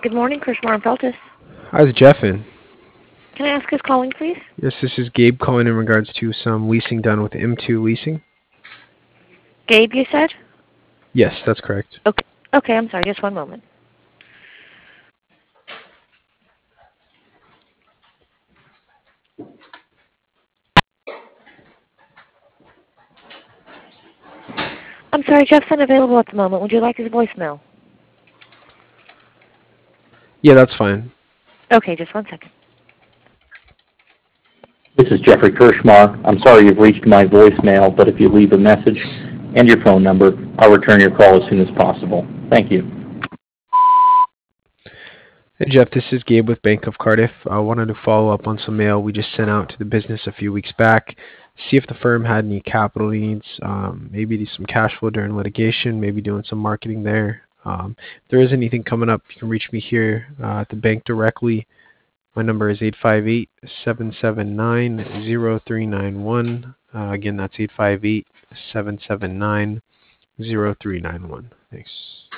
Good morning, Krishmar and Feltus. How's Jeff in? Can I ask who's calling, please? Yes, this is Gabe calling in regards to some leasing done with M2 Leasing. Gabe, you said? Yes, that's correct. Okay, I'm sorry. Just one moment. I'm sorry, Jeff's unavailable at the moment. Would you like his voicemail? Yeah, that's fine. Okay, just one second. This is Jeffrey Kirschmar. I'm sorry you've reached my voicemail, but if you leave a message and your phone number, I'll return your call as soon as possible. Thank you. Hey Jeff, this is Gabe with Bank of Cardiff. I wanted to follow up on some mail we just sent out to the business a few weeks back. See if the firm had any capital needs, maybe some cash flow during litigation, maybe doing some marketing there. If there is anything coming up, you can reach me here at the bank directly. My number is 858-779-0391. Again, that's 858-779-0391. Thanks.